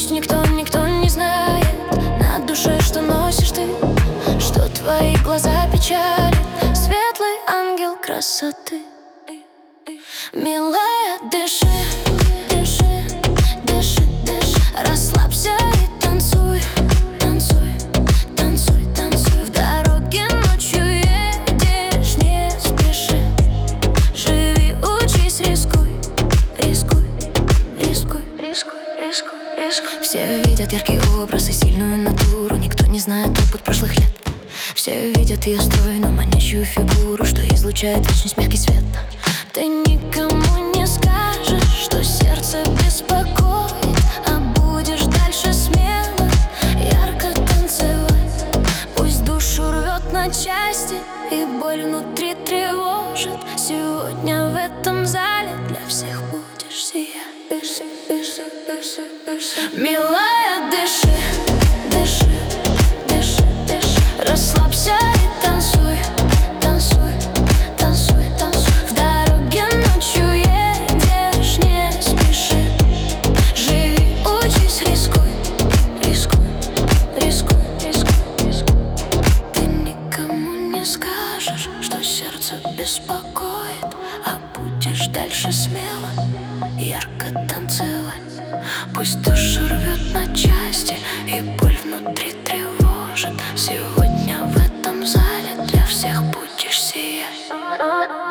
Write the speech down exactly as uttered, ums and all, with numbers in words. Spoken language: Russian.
Пусть никто, никто не знает на душе, что носишь ты, что твои глаза печалят, светлый ангел красоты. Милая, дыши, дыши, дыши, дыши, расслабься и танцуй, танцуй, танцуй, танцуй. В дороге ночью едешь, не спеши, живи, учись, рискуй, рискуй, рискуй, рискуй, рискуй, рискуй. Все видят яркий образ и сильную натуру, никто не знает опыт прошлых лет. Все видят ее стройную, манящую фигуру, что излучает вечность мягкий свет. Ты никому не скажешь, что сердце беспокоит, а будешь дальше смело, ярко танцевать. Пусть душу рвет на части и боль внутри тревожит, сегодня в этом зале для всех будешь сиять. Дыши, дыши, дыши, дыши. Милая, дыши, дыши, дыши, дыши, расслабься и танцуй, танцуй, танцуй, танцуй. В дороге ночью едешь, не спеши, живи, учись, рискуй, рискуй, рискуй, рискуй, рискуй. Ты никому не скажешь, что сердце беспокоит, а будешь дальше смело, ярко танцевать. Пусть душу рвет на части и боль внутри тревожит, сегодня в этом зале для всех будешь сиять.